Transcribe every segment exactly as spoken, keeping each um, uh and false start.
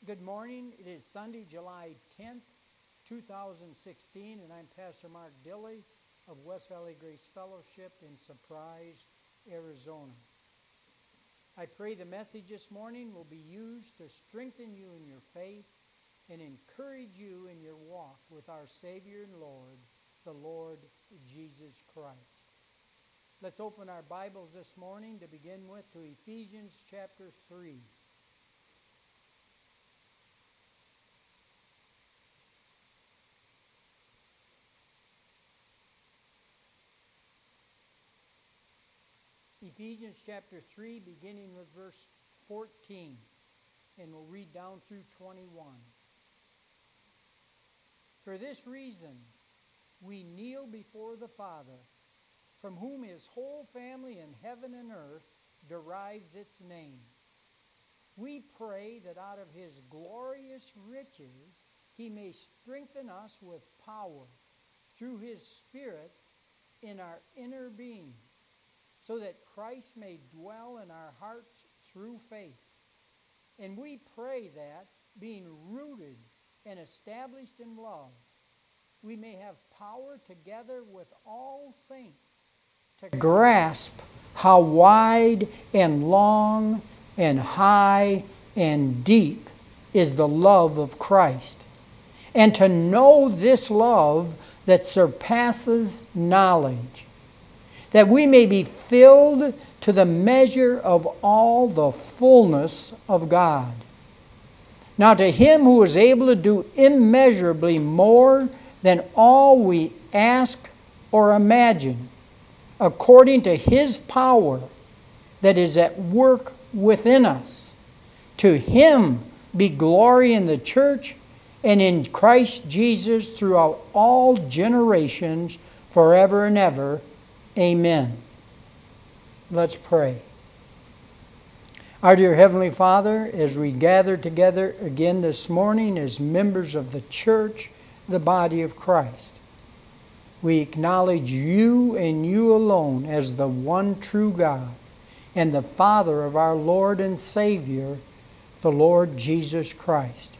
Good morning. It is Sunday, July tenth, two thousand sixteen, and I'm Pastor Mark Dilley of West Valley Grace Fellowship in Surprise, Arizona. I pray the message this morning will be used to strengthen you in your faith and encourage you in your walk with our Savior and Lord, the Lord Jesus Christ. Let's open our Bibles this morning to begin with to Ephesians chapter three. Ephesians chapter three, beginning with verse fourteen, and we'll read down through twenty-one. For this reason, we kneel before the Father, from whom his whole family in heaven and earth derives its name. We pray that out of his glorious riches he may strengthen us with power through his Spirit in our inner being, so that Christ may dwell in our hearts through faith. And we pray that, being rooted and established in love, we may have power together with all saints to grasp how wide and long and high and deep is the love of Christ, and to know this love that surpasses knowledge, that we may be filled to the measure of all the fullness of God. Now to him who is able to do immeasurably more than all we ask or imagine, according to his power that is at work within us, to him be glory in the church and in Christ Jesus throughout all generations, forever and ever. Amen. Let's pray. Our dear Heavenly Father, as we gather together again this morning as members of the church, the body of Christ, we acknowledge you and you alone as the one true God and the Father of our Lord and Savior, the Lord Jesus Christ.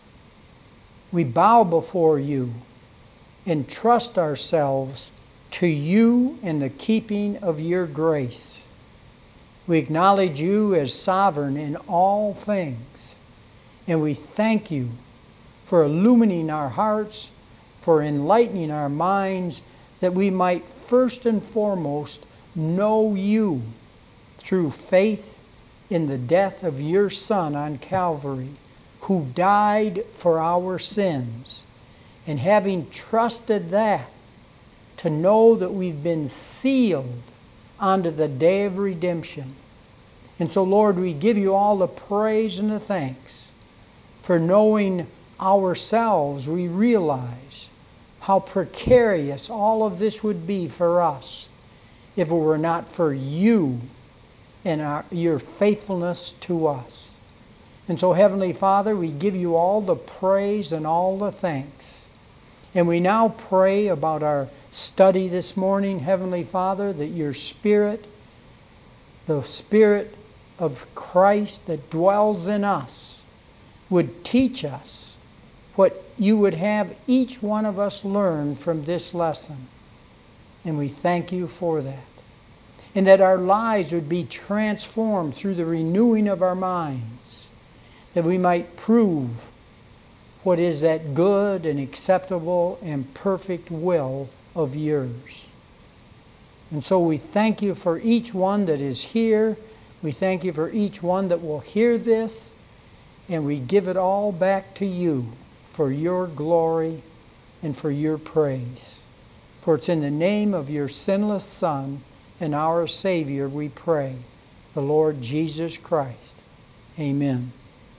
We bow before you and trust ourselves to you and the keeping of your grace. We acknowledge you as sovereign in all things, and we thank you for illumining our hearts, for enlightening our minds, that we might first and foremost know you through faith in the death of your Son on Calvary, who died for our sins. And having trusted that, to know that we've been sealed unto the day of redemption. And so, Lord, we give you all the praise and the thanks for knowing ourselves. We realize how precarious all of this would be for us if it were not for you and our, your faithfulness to us. And so, Heavenly Father, we give you all the praise and all the thanks. And we now pray about our study this morning, Heavenly Father, that your Spirit, the Spirit of Christ that dwells in us, would teach us what you would have each one of us learn from this lesson. And we thank you for that. And that our lives would be transformed through the renewing of our minds, that we might prove what is that good and acceptable and perfect will of yours. And so we thank you for each one that is here. We thank you for each one that will hear this. And we give it all back to you for your glory and for your praise. For it's in the name of your sinless Son and our Savior we pray, the Lord Jesus Christ. Amen.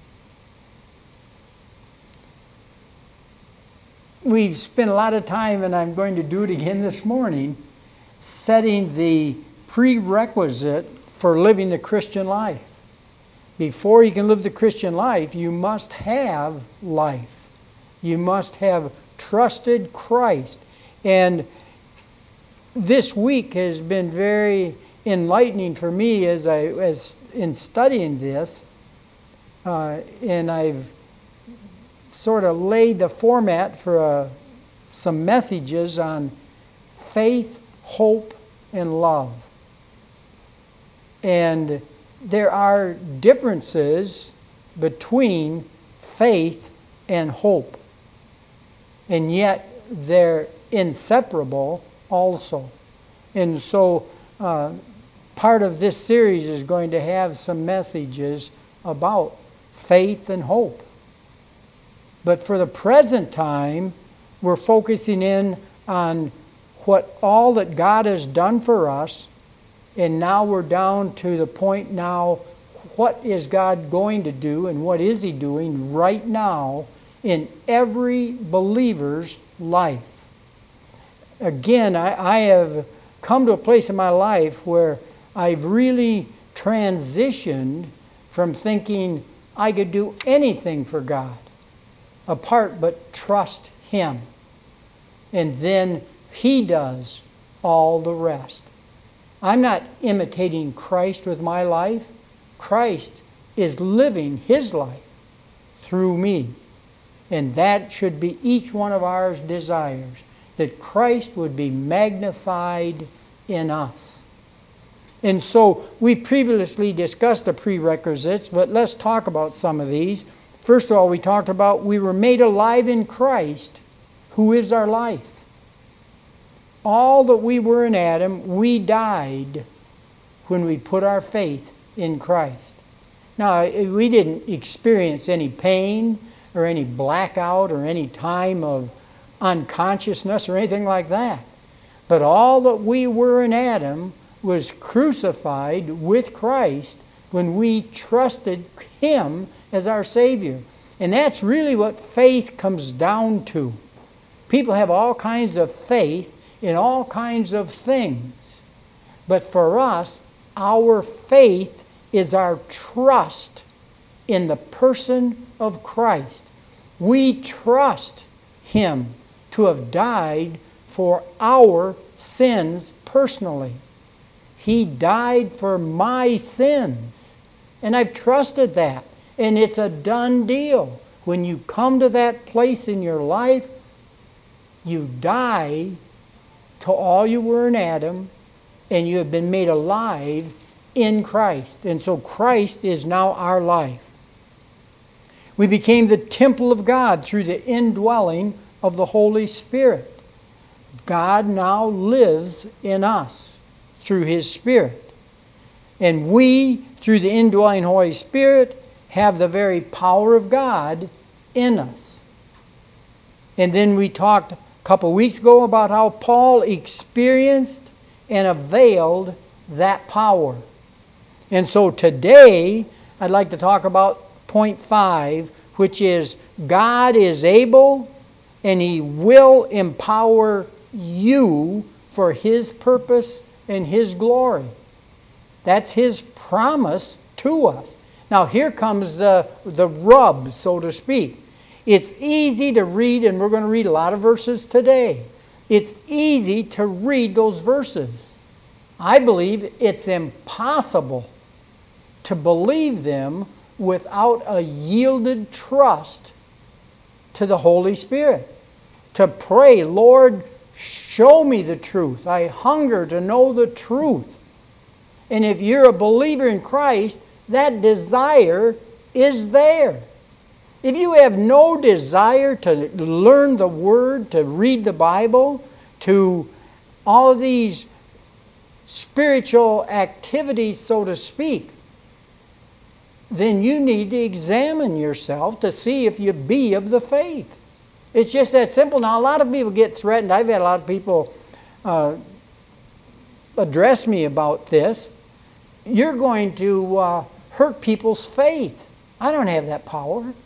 We've spent a lot of time, and I'm going to do it again this morning, setting the prerequisite for living the Christian life. Before you can live the Christian life, you must have life. You must have trusted Christ. And this week has been very enlightening for me as I as in studying this. Uh, and I've sort of laid the format for uh, some messages on faith, hope, and love. And there are differences between faith and hope. And yet they're inseparable also. And so uh, part of this series is going to have some messages about faith and hope. But for the present time, we're focusing in on what all that God has done for us. And now we're down to the point now, what is God going to do and what is He doing right now in every believer's life? Again, I, I have come to a place in my life where I've really transitioned from thinking I could do anything for God apart but trust Him. And then He does all the rest. I'm not imitating Christ with my life. Christ is living His life through me. And that should be each one of our desires, that Christ would be magnified in us. And so we previously discussed the prerequisites, but let's talk about some of these. First of all, we talked about we were made alive in Christ, who is our life. All that we were in Adam, we died when we put our faith in Christ. Now, we didn't experience any pain or any blackout or any time of unconsciousness or anything like that. But all that we were in Adam was crucified with Christ when we trusted Him as our Savior. And that's really what faith comes down to. People have all kinds of faith in all kinds of things. But for us, our faith is our trust in the person of Christ. We trust Him to have died for our sins personally. He died for my sins. And I've trusted that. And it's a done deal. When you come to that place in your life, you die to all you were in Adam, and you have been made alive in Christ. And so Christ is now our life. We became the temple of God through the indwelling of the Holy Spirit. God now lives in us through His Spirit. And we, through the indwelling Holy Spirit, have the very power of God in us. And then we talked a couple of weeks ago about how Paul experienced and availed that power. And so today, I'd like to talk about point five, which is God is able and He will empower you for His purpose and His glory. That's His promise to us. Now here comes the, the rub, so to speak. It's easy to read, and we're going to read a lot of verses today. It's easy to read those verses. I believe it's impossible to believe them without a yielded trust to the Holy Spirit. To pray, Lord, show me the truth. I hunger to know the truth. And if you're a believer in Christ, that desire is there. If you have no desire to learn the Word, to read the Bible, to all of these spiritual activities, so to speak, then you need to examine yourself to see if you be of the faith. It's just that simple. Now, a lot of people get threatened. I've had a lot of people uh, address me about this. You're going to uh, hurt people's faith. I don't have that power.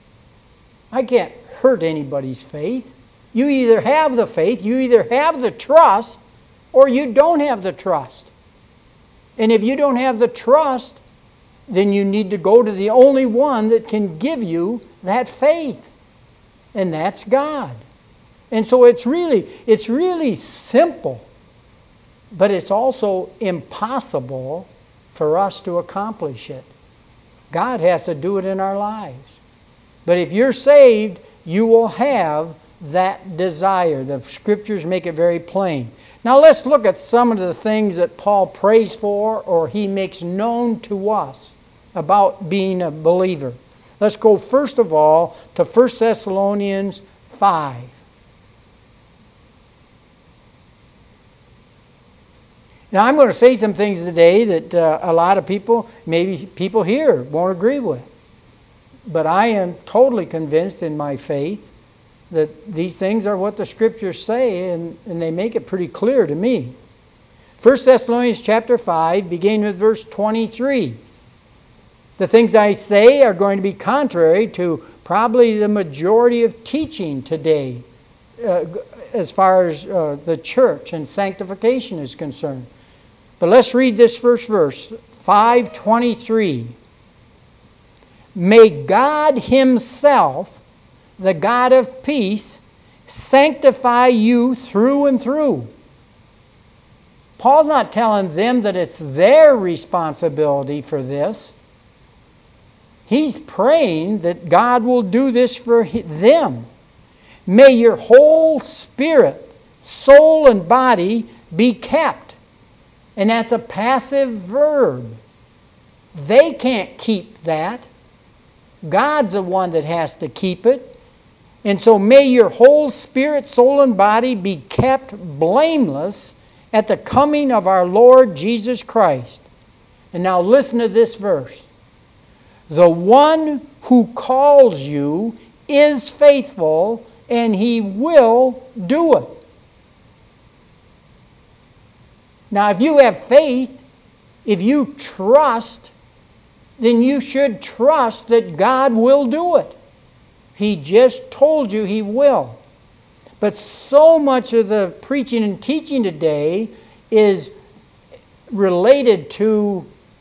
I can't hurt anybody's faith. You either have the faith, you either have the trust, or you don't have the trust. And if you don't have the trust, then you need to go to the only one that can give you that faith. And that's God. And so it's really, it's really simple, but it's also impossible for us to accomplish it. God has to do it in our lives. But if you're saved, you will have that desire. The Scriptures make it very plain. Now let's look at some of the things that Paul prays for or he makes known to us about being a believer. Let's go first of all to First Thessalonians five. Now I'm going to say some things today that uh, a lot of people, maybe people here, won't agree with. But I am totally convinced in my faith that these things are what the Scriptures say, and, and they make it pretty clear to me. First Thessalonians chapter five, beginning with verse twenty-three. The things I say are going to be contrary to probably the majority of teaching today uh, as far as uh, the church and sanctification is concerned. But let's read this first verse, five twenty-three. May God Himself, the God of peace, sanctify you through and through. Paul's not telling them that it's their responsibility for this. He's praying that God will do this for them. May your whole spirit, soul, and body be kept. And that's a passive verb. They can't keep that. God's the one that has to keep it. And so may your whole spirit, soul, and body be kept blameless at the coming of our Lord Jesus Christ. And now listen to this verse. The one who calls you is faithful, and He will do it. Now, if you have faith, if you trust, then you should trust that God will do it. He just told you He will. But so much of the preaching and teaching today is related to,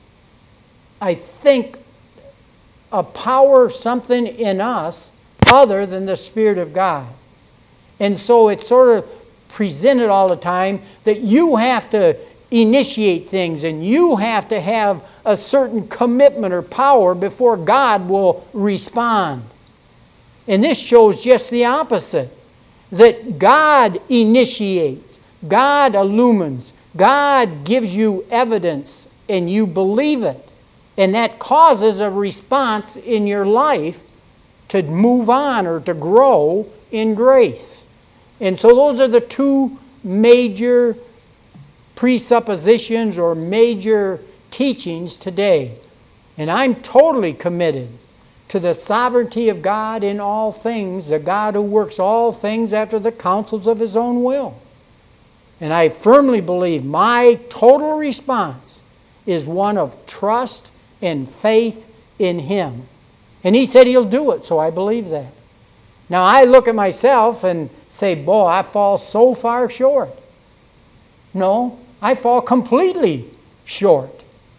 I think, a power, something in us other than the Spirit of God. And so it's sort of presented all the time that you have to initiate things and you have to have a certain commitment or power before God will respond. And this shows just the opposite. That God initiates, God illumines, God gives you evidence and you believe it. And that causes a response in your life to move on or to grow in grace. And so those are the two major presuppositions or major teachings today. And I'm totally committed to the sovereignty of God in all things, the God who works all things after the counsels of His own will. And I firmly believe my total response is one of trust and faith in Him. And He said He'll do it, so I believe that. Now I look at myself and say, boy, I fall so far short. No, I fall completely short.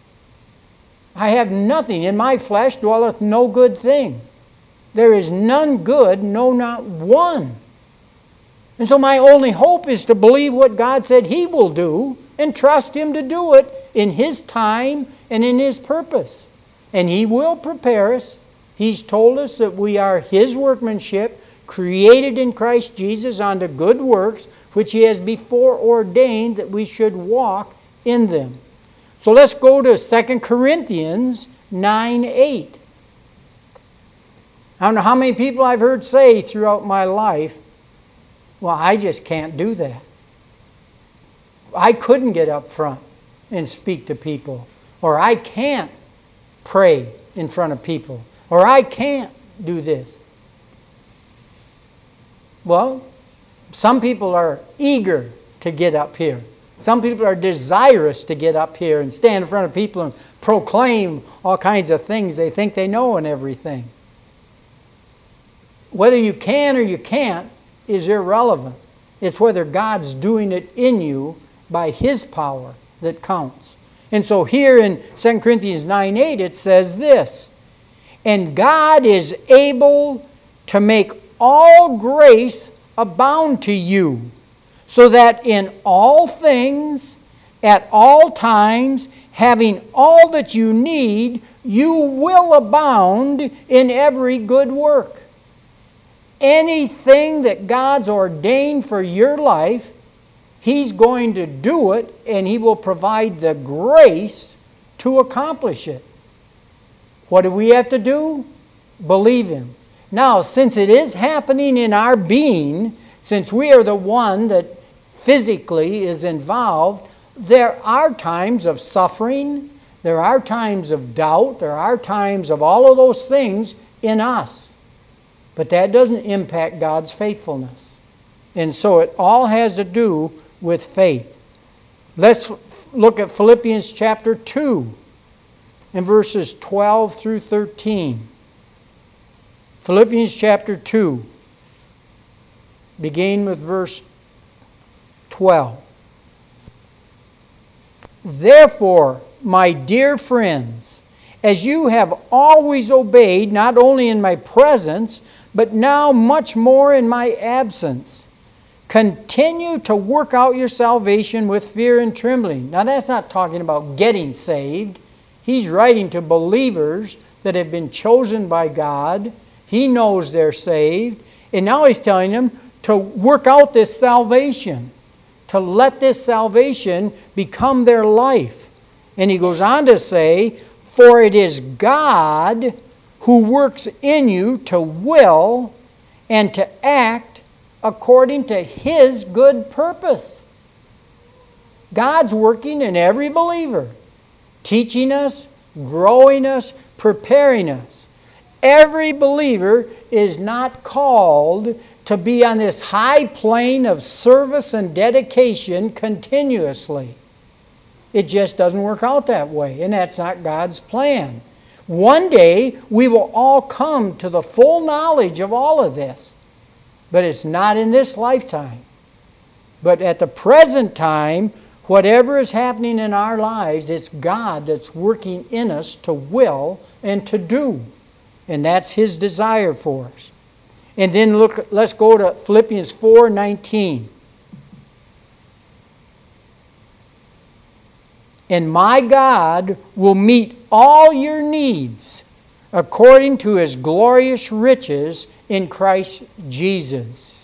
I have nothing. In my flesh dwelleth no good thing. There is none good, no, not one. And so my only hope is to believe what God said He will do and trust Him to do it in His time and in His purpose. And He will prepare us. He's told us that we are His workmanship, created in Christ Jesus unto good works, which He has before ordained that we should walk in them. So let's go to Second Corinthians nine eight. I don't know how many people I've heard say throughout my life, well, I just can't do that. I couldn't get up front and speak to people. Or I can't pray in front of people. Or I can't do this. Well, some people are eager to get up here. Some people are desirous to get up here and stand in front of people and proclaim all kinds of things they think they know and everything. Whether you can or you can't is irrelevant. It's whether God's doing it in you by His power that counts. And so here in Second Corinthians nine eight it says this, and God is able to make all grace abound to you, so that in all things, at all times, having all that you need, you will abound in every good work. anything that God's ordained for your life, He's going to do it, and He will provide the grace to accomplish it. What do we have to do? Believe Him. Now, since it is happening in our being, since we are the one that physically is involved, there are times of suffering, there are times of doubt, there are times of all of those things in us. But that doesn't impact God's faithfulness. And so it all has to do with faith. Let's look at Philippians chapter two and verses twelve through thirteen. Philippians chapter two, beginning with verse twelve. Therefore, my dear friends, as you have always obeyed, not only in my presence, but now much more in my absence, continue to work out your salvation with fear and trembling. Now that's not talking about getting saved. He's writing to believers that have been chosen by God. He knows they're saved. And now he's telling them to work out this salvation, to let this salvation become their life. And he goes on to say, for it is God who works in you to will and to act according to His good purpose. God's working in every believer, teaching us, growing us, preparing us. Every believer is not called to be on this high plane of service and dedication continuously. It just doesn't work out that way, and that's not God's plan. One day, we will all come to the full knowledge of all of this, but it's not in this lifetime. But at the present time, whatever is happening in our lives, it's God that's working in us to will and to do, and that's His desire for us. And then look, let's go to Philippians four nineteen. And my God will meet all your needs according to His glorious riches in Christ Jesus.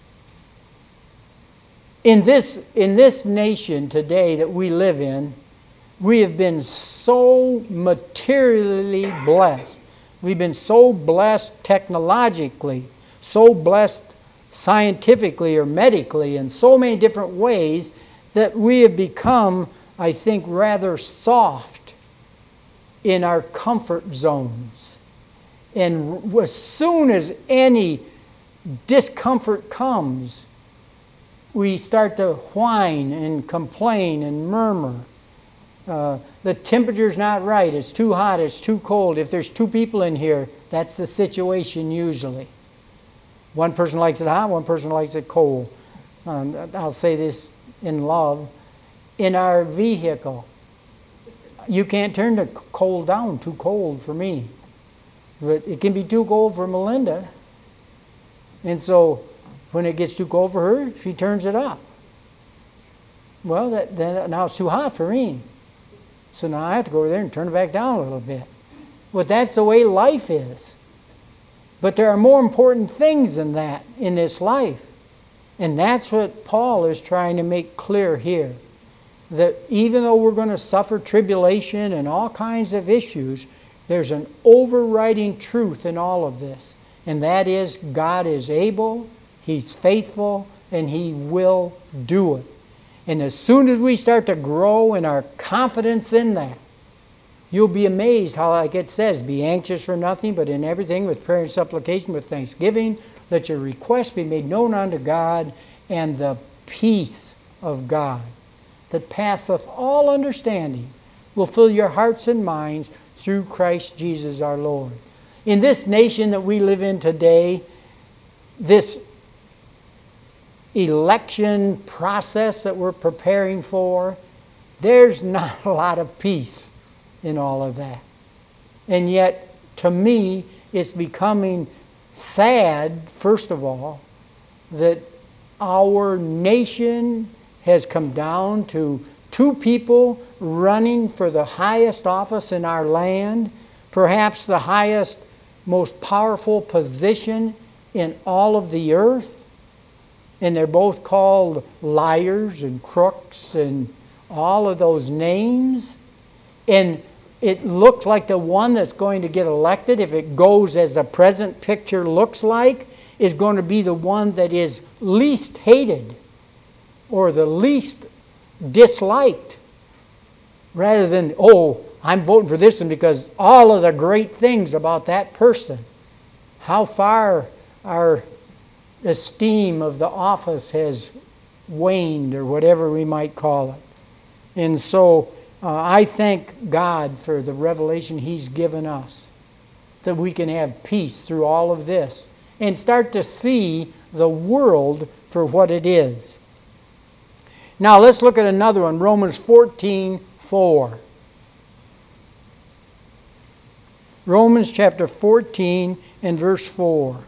In this, in this nation today that we live in, we have been so materially blessed. We've been so blessed technologically, so blessed scientifically or medically in so many different ways that we have become, I think, rather soft in our comfort zones. And as soon as any discomfort comes, we start to whine and complain and murmur. Uh, the temperature's not right, it's too hot, it's too cold. If there's two people in here, that's the situation usually. One person likes it hot, one person likes it cold. Um, I'll say this in love. In our vehicle, you can't turn the cold down, too cold for me. But it can be too cold for Melinda. And so when it gets too cold for her, she turns it up. Well, that, then now it's too hot for me. So now I have to go over there and turn it back down a little bit. But that's the way life is. But there are more important things than that in this life. And that's what Paul is trying to make clear here. That even though we're going to suffer tribulation and all kinds of issues, there's an overriding truth in all of this. And that is God is able, He's faithful, and He will do it. And as soon as we start to grow in our confidence in that, you'll be amazed how, like it says, be anxious for nothing, but in everything with prayer and supplication with thanksgiving, let your requests be made known unto God, and the peace of God that passeth all understanding will fill your hearts and minds through Christ Jesus our Lord. In this nation that we live in today, this election process that we're preparing for, there's not a lot of peace in all of that. And yet, to me, it's becoming sad, first of all, that our nation has come down to two people running for the highest office in our land, perhaps the highest, most powerful position in all of the earth. And they're both called liars and crooks and all of those names. And it looks like the one that's going to get elected, if it goes as the present picture looks like, is going to be the one that is least hated or the least disliked. Rather than, oh, I'm voting for this one because all of the great things about that person. How far our esteem of the office has waned, or whatever we might call it. And so uh, I thank God for the revelation He's given us, that we can have peace through all of this and start to see the world for what it is. Now let's look at another one, Romans fourteen four. Romans chapter fourteen and verse four.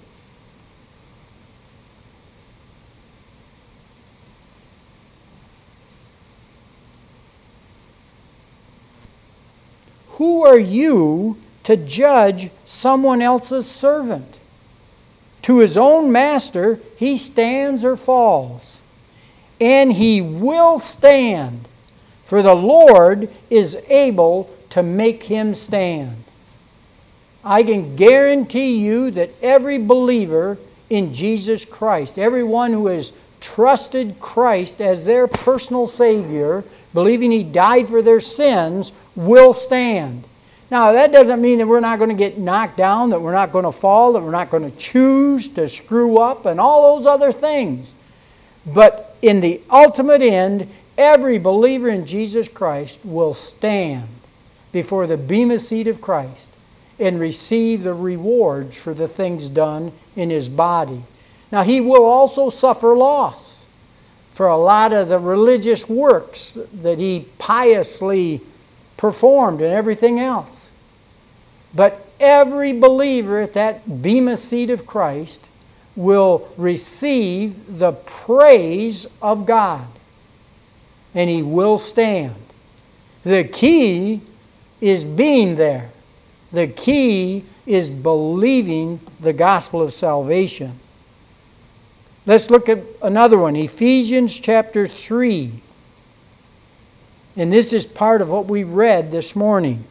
Who are you to judge someone else's servant? To his own master he stands or falls, and he will stand, for the Lord is able to make him stand. I can guarantee you that every believer in Jesus Christ, everyone who has trusted Christ as their personal Savior, believing He died for their sins, will stand. Now, that doesn't mean that we're not going to get knocked down, that we're not going to fall, that we're not going to choose to screw up, and all those other things. But in the ultimate end, every believer in Jesus Christ will stand before the bema seat of Christ and receive the rewards for the things done in His body. Now, he will also suffer loss for a lot of the religious works that he piously performed and everything else. But every believer at that bema seat of Christ will receive the praise of God, and he will stand. The key is being there. The key is believing the gospel of salvation. Let's look at another one, Ephesians chapter three. And this is part of what we read this morning.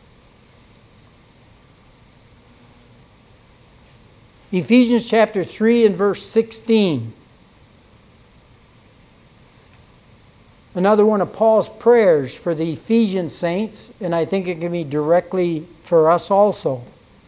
Ephesians chapter three and verse sixteen. Another one of Paul's prayers for the Ephesian saints, and I think it can be directly for us also.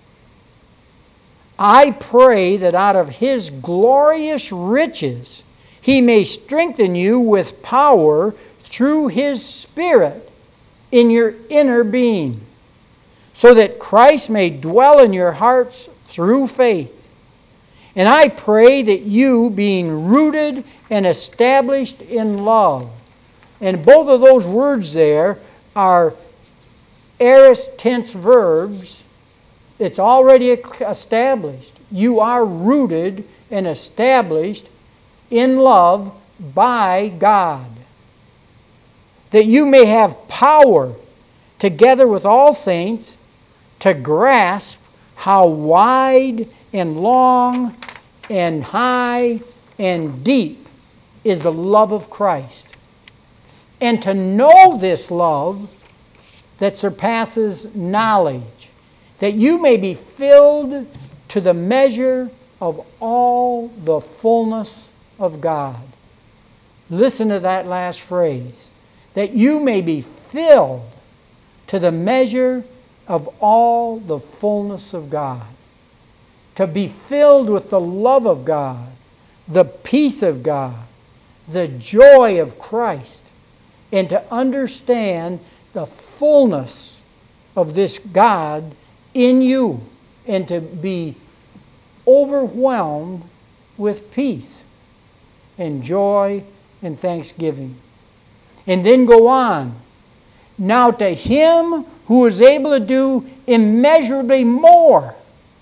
I pray that out of His glorious riches He may strengthen you with power through His Spirit in your inner being, so that Christ may dwell in your hearts through faith. And I pray that you, being rooted and established in love. And both of those words there are aorist tense verbs. It's already established. You are rooted and established in love by God. That you may have power, together with all saints, to grasp how wide and long and high and deep is the love of Christ. And to know this love that surpasses knowledge, that you may be filled to the measure of all the fullness of God. Listen to that last phrase. That you may be filled to the measure of all the fullness of God. To be filled with the love of God, the peace of God, the joy of Christ, and to understand the fullness of this God in you, and to be overwhelmed with peace and joy and thanksgiving. And then go on. Now to Him who is able to do immeasurably more.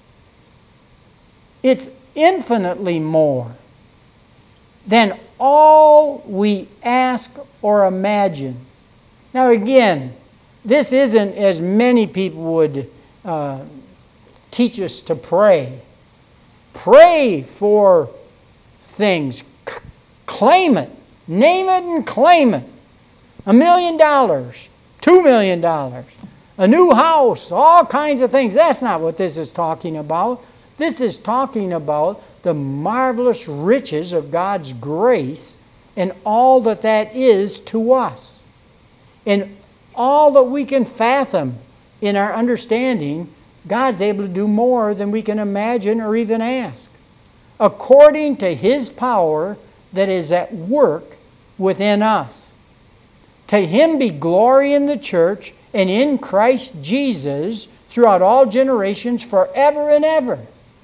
It's infinitely more than all we ask or imagine. Now again, this isn't as many people would uh, teach us to pray. Pray for things. C- claim it. Name it and claim it. A million dollars. Two million dollars. A new house. All kinds of things. That's not what this is talking about. This is talking about the marvelous riches of God's grace and all that that is to us. And all that we can fathom in our understanding, God's able to do more than we can imagine or even ask, according to His power that is at work within us. To Him be glory in the church and in Christ Jesus throughout all generations, forever and ever.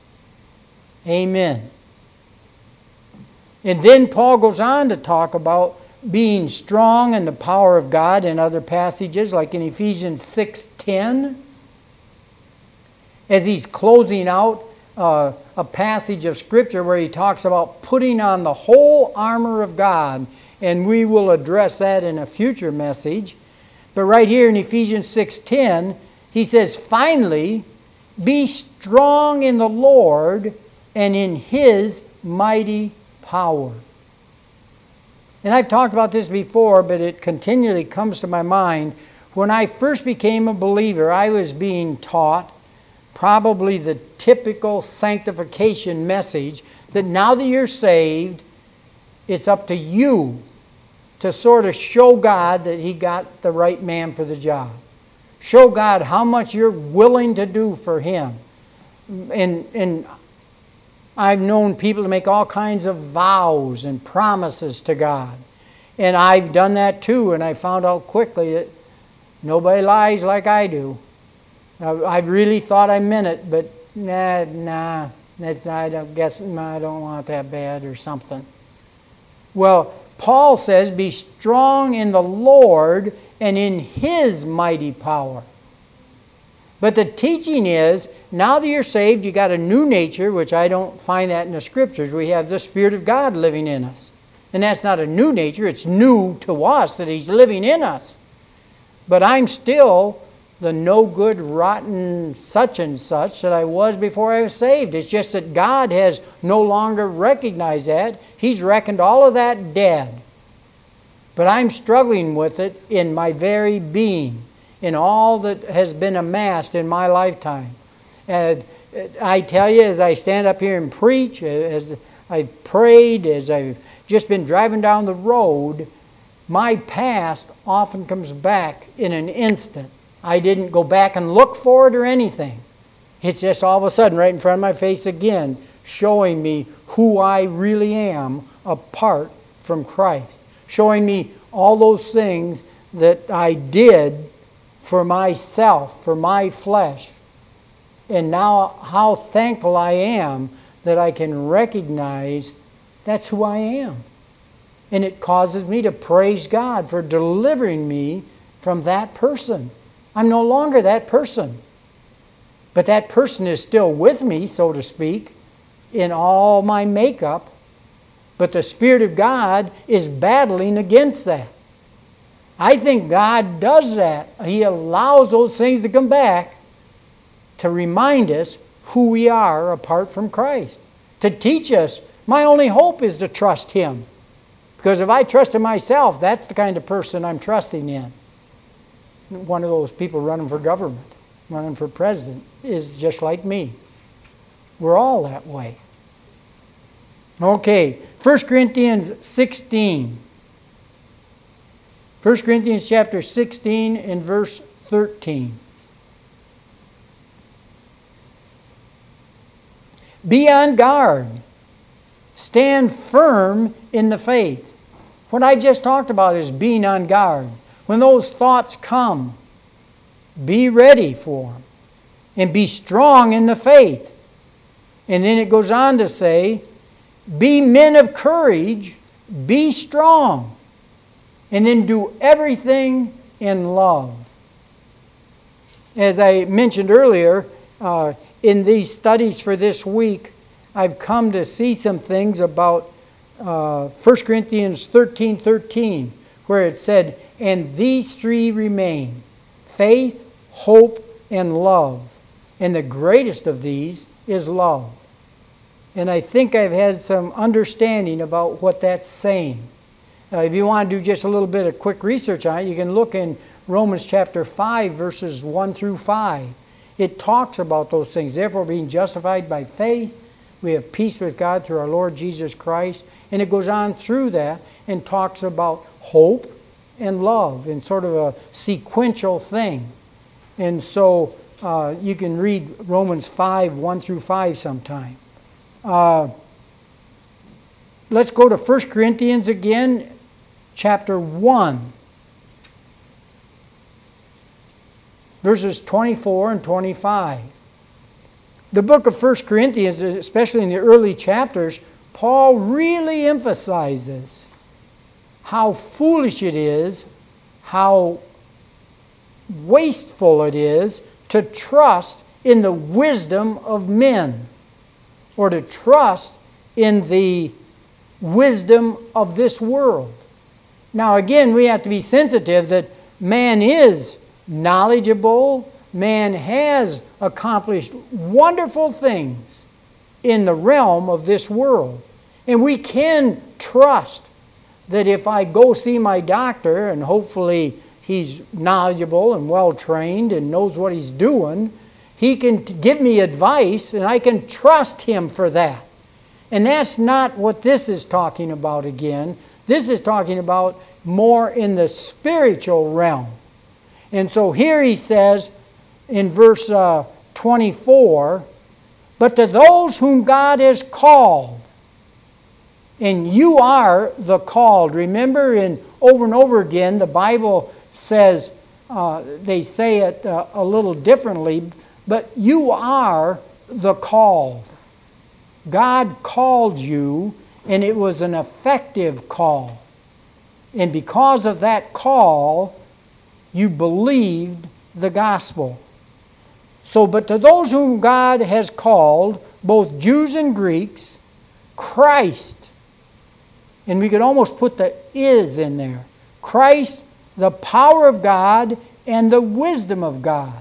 Amen. And then Paul goes on to talk about being strong in the power of God in other passages, like in Ephesians six ten. As he's closing out uh, a passage of Scripture where he talks about putting on the whole armor of God. And we will address that in a future message. But right here in Ephesians six ten, he says, finally, be strong in the Lord and in His mighty power. And I've talked about this before, but it continually comes to my mind. When I first became a believer, I was being taught probably the typical sanctification message that now that you're saved, it's up to you to sort of show God that He got the right man for the job. Show God how much you're willing to do for Him. And, and I've known people to make all kinds of vows and promises to God. And I've done that too, and I found out quickly that nobody lies like I do. I, I really thought I meant it, but nah, nah, that's, I don't guess nah, I don't want that bad or something. Well, Paul says, be strong in the Lord and in His mighty power. But the teaching is, now that you're saved, you got a new nature, which I don't find that in the Scriptures. We have the Spirit of God living in us. And that's not a new nature. It's new to us that He's living in us. But I'm still the no good, rotten such and such that I was before I was saved. It's just that God has no longer recognized that. He's reckoned all of that dead. But I'm struggling with it in my very being, in all that has been amassed in my lifetime. And I tell you, as I stand up here and preach, as I've prayed, as I've just been driving down the road, my past often comes back in an instant. I didn't go back and look for it or anything. It's just all of a sudden right in front of my face again, showing me who I really am apart from Christ. Showing me all those things that I did for myself, for my flesh. And now how thankful I am that I can recognize that's who I am. And it causes me to praise God for delivering me from that person. I'm no longer that person. But that person is still with me, so to speak, in all my makeup. But the Spirit of God is battling against that. I think God does that. He allows those things to come back to remind us who we are apart from Christ. To teach us, my only hope is to trust Him. Because if I trust in myself, that's the kind of person I'm trusting in. One of those people running for government, running for president, is just like me. We're all that way. Okay, First Corinthians sixteen. First Corinthians chapter sixteen and verse thirteen. Be on guard. Stand firm in the faith. What I just talked about is being on guard. When those thoughts come, be ready for them. And be strong in the faith. And then it goes on to say, be men of courage, be strong. And then do everything in love. As I mentioned earlier, uh, in these studies for this week, I've come to see some things about uh, First Corinthians thirteen thirteen, where it said, and these three remain, faith, hope, and love. And the greatest of these is love. And I think I've had some understanding about what that's saying. Uh, if you want to do just a little bit of quick research on it, you can look in Romans chapter five, verses one through five. It talks about those things. Therefore, being justified by faith, we have peace with God through our Lord Jesus Christ. And it goes on through that and talks about hope and love in sort of a sequential thing. And so uh, you can read Romans five, one through five sometime. Uh, let's go to First Corinthians again, chapter one. Verses twenty-four and twenty-five. The book of First Corinthians, especially in the early chapters, Paul really emphasizes how foolish it is, how wasteful it is to trust in the wisdom of men, or to trust in the wisdom of this world. Now again, we have to be sensitive that man is knowledgeable, man has accomplished wonderful things in the realm of this world. And we can trust that if I go see my doctor, and hopefully he's knowledgeable and well-trained and knows what he's doing, he can give me advice and I can trust him for that. And that's not what this is talking about again. This is talking about more in the spiritual realm. And so here he says in verse uh, twenty-four, but to those whom God has called, and you are the called. Remember, in over and over again, the Bible says, uh, they say it uh, a little differently, but you are the called. God called you, and it was an effective call. And because of that call, you believed the gospel. So, but to those whom God has called, both Jews and Greeks, Christ, and we could almost put the is in there, Christ, the power of God and the wisdom of God.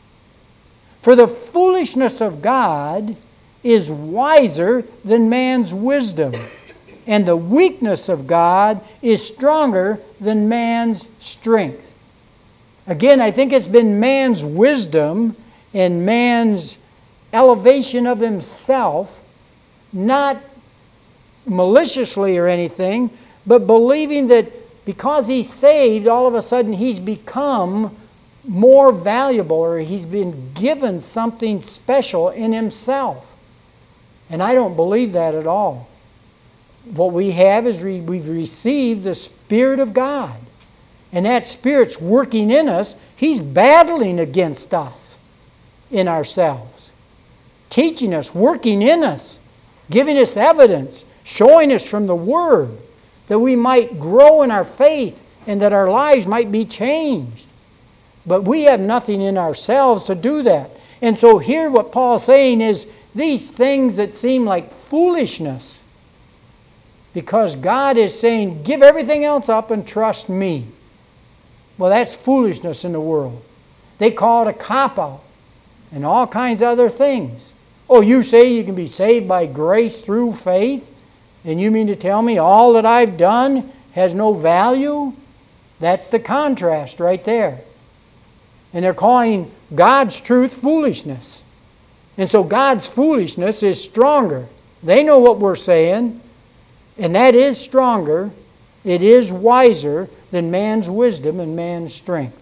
For the foolishness of God is wiser than man's wisdom, and the weakness of God is stronger than man's strength. Again, I think it's been man's wisdom and man's elevation of himself, not maliciously or anything, but believing that because he's saved, all of a sudden he's become more valuable, or he's been given something special in himself. And I don't believe that at all. What we have is re- we've received the Spirit of God. And that Spirit's working in us. He's battling against us in ourselves, teaching us, working in us, giving us evidence, showing us from the Word that we might grow in our faith and that our lives might be changed. But we have nothing in ourselves to do that. And so here what Paul's saying is these things that seem like foolishness, because God is saying, give everything else up and trust me. Well, that's foolishness in the world. They call it a cop-out and all kinds of other things. Oh, you say you can be saved by grace through faith? And you mean to tell me all that I've done has no value? That's the contrast right there. And they're calling God's truth foolishness. And so God's foolishness is stronger. They know what we're saying, and that is stronger. It is wiser than man's wisdom and man's strength.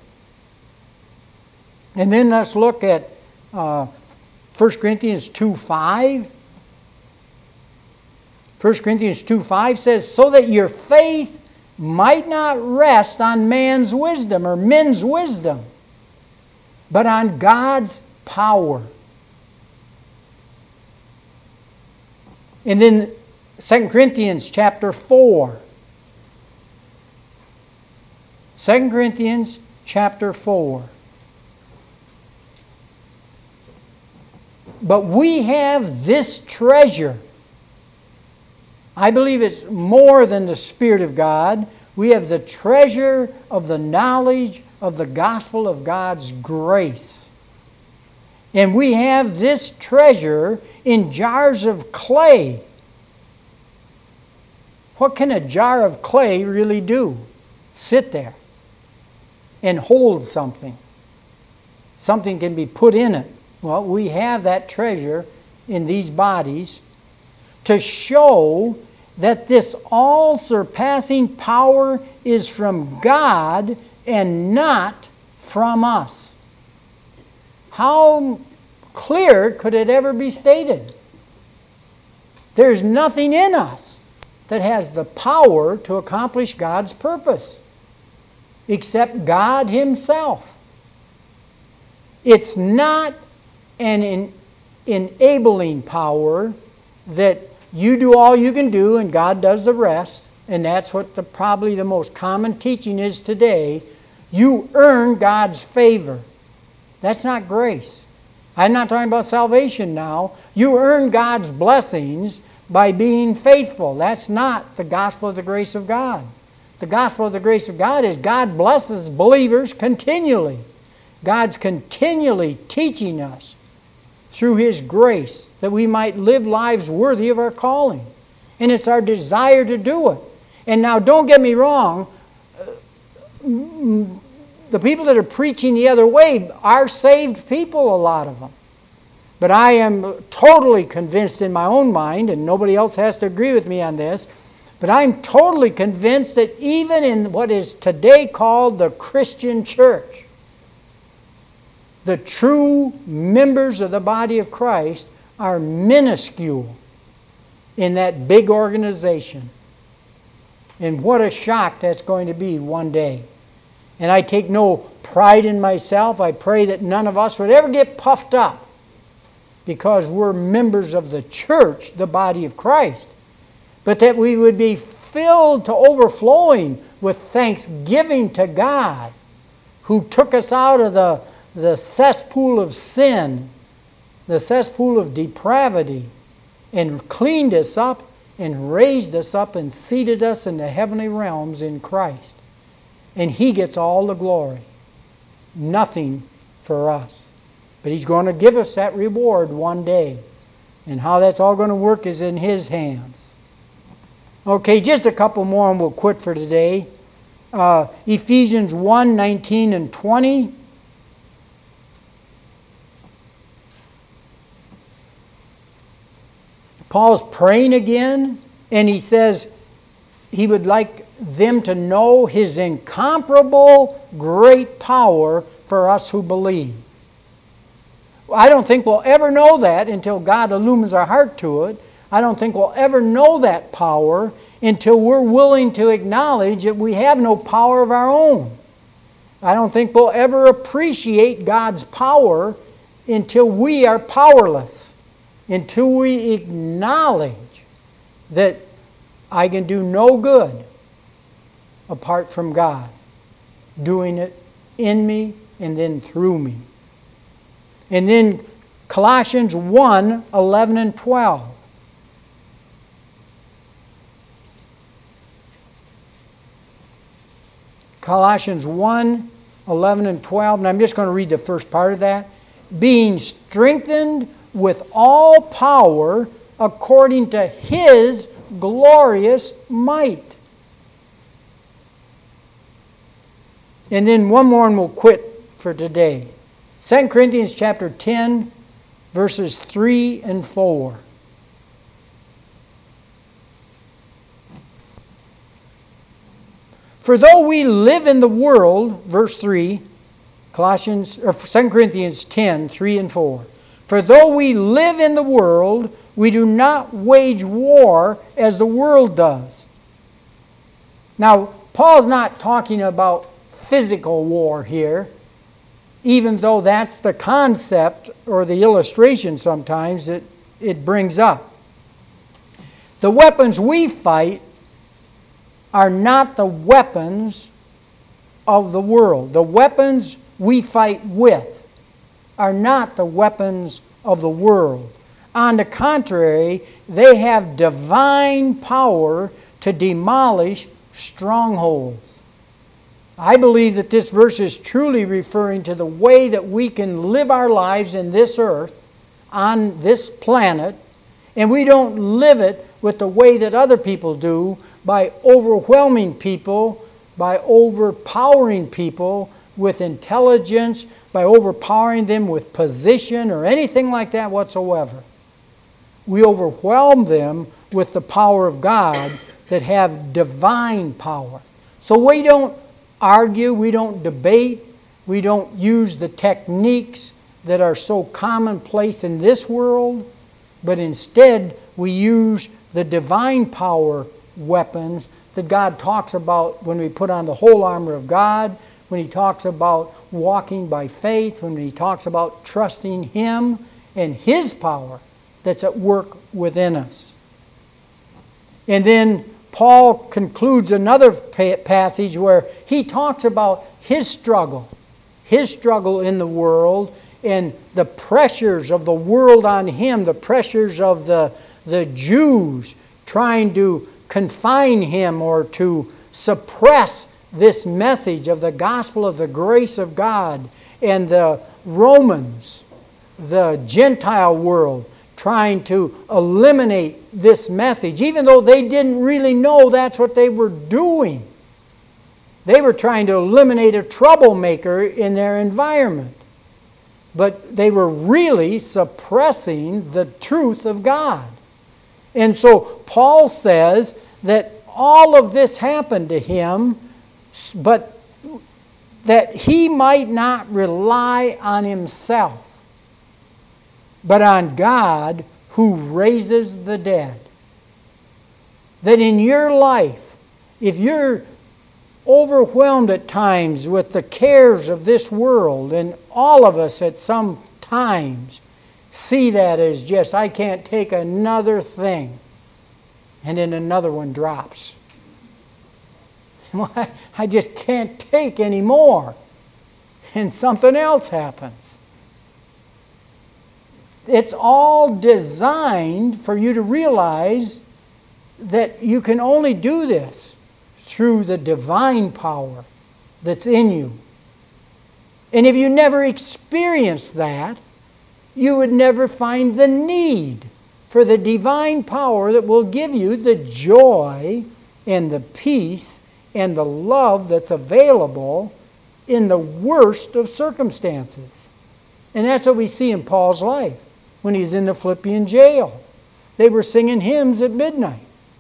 And then let's look at uh, First Corinthians two five. First Corinthians two five says, so that your faith might not rest on man's wisdom or men's wisdom, but on God's power. And then Second Corinthians chapter four. Second Corinthians chapter four. But we have this treasure. I believe it's more than the Spirit of God. We have the treasure of the knowledge of the gospel of God's grace. And we have this treasure in jars of clay. What can a jar of clay really do? Sit there and hold something. Something can be put in it. Well, we have that treasure in these bodies to show that this all-surpassing power is from God and not from us. How clear could it ever be stated? There's nothing in us that has the power to accomplish God's purpose except God Himself. It's not an en- enabling power that you do all you can do and God does the rest, and that's what the, probably the most common teaching is today. You earn God's favor. That's not grace. I'm not talking about salvation now. You earn God's blessings by being faithful. That's not the gospel of the grace of God. The gospel of the grace of God is God blesses believers continually. God's continually teaching us through His grace that we might live lives worthy of our calling. And it's our desire to do it. And now don't get me wrong, the people that are preaching the other way are saved people, a lot of them. But I am totally convinced in my own mind, and nobody else has to agree with me on this, but I'm totally convinced that even in what is today called the Christian church, the true members of the body of Christ are minuscule in that big organization. And what a shock that's going to be one day. And I take no pride in myself. I pray that none of us would ever get puffed up because we're members of the church, the body of Christ. But that we would be filled to overflowing with thanksgiving to God who took us out of the, the cesspool of sin, the cesspool of depravity, and cleaned us up and raised us up and seated us in the heavenly realms in Christ. And He gets all the glory. Nothing for us. But He's going to give us that reward one day. And how that's all going to work is in His hands. Okay, just a couple more and we'll quit for today. Uh, Ephesians one, nineteen and twenty. Paul's praying again, and he says he would like them to know His incomparable great power for us who believe. I don't think we'll ever know that until God illumines our heart to it. I don't think we'll ever know that power until we're willing to acknowledge that we have no power of our own. I don't think we'll ever appreciate God's power until we are powerless, until we acknowledge that I can do no good apart from God doing it in me and then through me. And then Colossians one, eleven and twelve. Colossians one, eleven and twelve, and I'm just going to read the first part of that. Being strengthened with all power according to His glorious might. And then one more and we'll quit for today. Second Corinthians chapter ten, verses three and four. For though we live in the world, verse three, Colossians or Second Corinthians ten, three and four. For though we live in the world, we do not wage war as the world does. Now, Paul's not talking about physical war here, even though that's the concept or the illustration sometimes that it brings up. The weapons we fight are not the weapons of the world. The weapons we fight with are not the weapons of the world. On the contrary, they have divine power to demolish strongholds. I believe that this verse is truly referring to the way that we can live our lives in this earth, on this planet, and we don't live it with the way that other people do, by overwhelming people, by overpowering people with intelligence, by overpowering them with position or anything like that whatsoever. We overwhelm them with the power of God that have divine power. So we don't argue, we don't debate, we don't use the techniques that are so commonplace in this world, but instead we use the divine power weapons that God talks about when we put on the whole armor of God, when He talks about walking by faith, when He talks about trusting Him and His power that's at work within us. And then Paul concludes another passage where he talks about his struggle, his struggle in the world, and the pressures of the world on him, the pressures of the, the Jews trying to confine him or to suppress this message of the gospel of the grace of God, and the Romans, the Gentile world, trying to eliminate this message, even though they didn't really know that's what they were doing. They were trying to eliminate a troublemaker in their environment. But they were really suppressing the truth of God. And so Paul says that all of this happened to him, but that he might not rely on himself, but on God who raises the dead. That in your life, if you're overwhelmed at times with the cares of this world, and all of us at some times see that as just, I can't take another thing, and then another one drops. I just can't take any more, and something else happens. It's all designed for you to realize that you can only do this through the divine power that's in you. And if you never experience that, you would never find the need for the divine power that will give you the joy and the peace and the love that's available in the worst of circumstances. And that's what we see in Paul's life. When he's in the Philippian jail, they were singing hymns at midnight.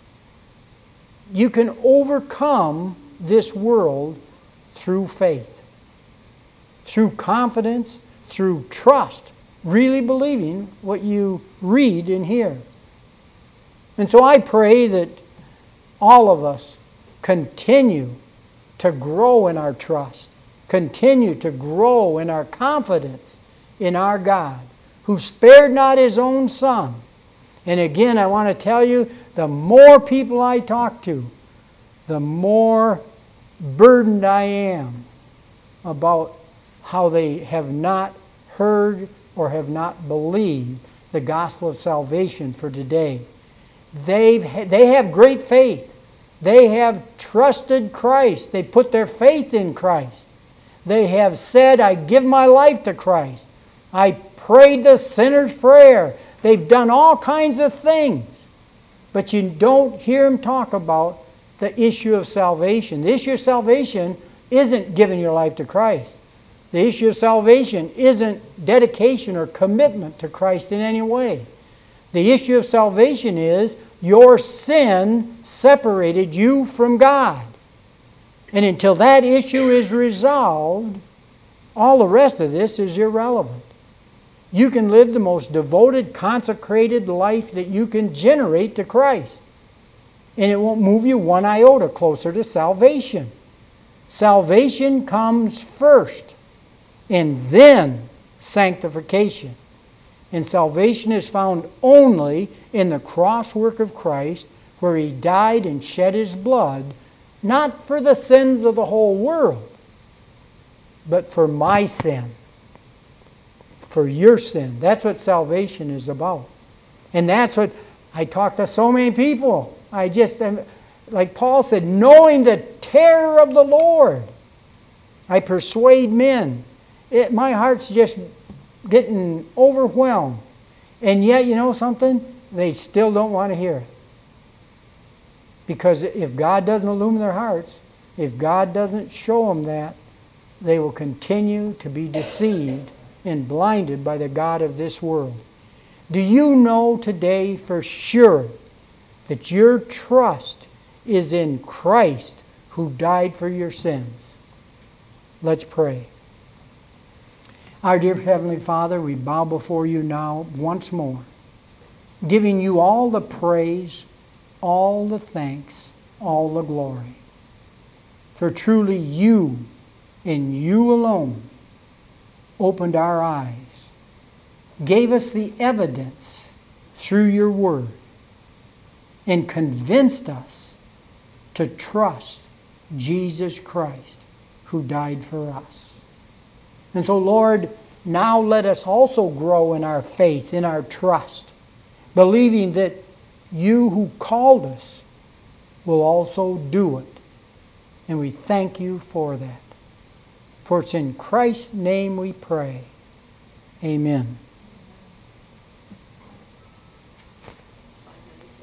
You can overcome this world through faith, through confidence, through trust, really believing what you read and hear. And so I pray that all of us continue to grow in our trust, continue to grow in our confidence in our God, who spared not His own Son. And again, I want to tell you, the more people I talk to, the more burdened I am about how they have not heard or have not believed the gospel of salvation for today. They've, they have great faith. They have trusted Christ. They put their faith in Christ. They have said, I give my life to Christ. I prayed the sinner's prayer. They've done all kinds of things. But you don't hear them talk about the issue of salvation. The issue of salvation isn't giving your life to Christ. The issue of salvation isn't dedication or commitment to Christ in any way. The issue of salvation is your sin separated you from God. And until that issue is resolved, all the rest of this is irrelevant. You can live the most devoted, consecrated life that you can generate to Christ, and it won't move you one iota closer to salvation. Salvation comes first, and then sanctification. And salvation is found only in the cross work of Christ, where He died and shed His blood, not for the sins of the whole world, but for my sin, for your sin. That's what salvation is about. And that's what I talk to so many people. I just, like Paul said, knowing the terror of the Lord. I persuade men. It, my heart's just getting overwhelmed. And yet, you know something? They still don't want to hear it. Because if God doesn't illumine their hearts, if God doesn't show them that, they will continue to be deceived and blinded by the god of this world. Do you know today for sure that your trust is in Christ who died for your sins? Let's pray. Our dear Heavenly Father, we bow before you now once more, giving you all the praise, all the thanks, all the glory. For truly you, and you alone, opened our eyes, gave us the evidence through your word, and convinced us to trust Jesus Christ who died for us. And so, Lord, now let us also grow in our faith, in our trust, believing that you who called us will also do it. And we thank you for that. For it's in Christ's name we pray. Amen.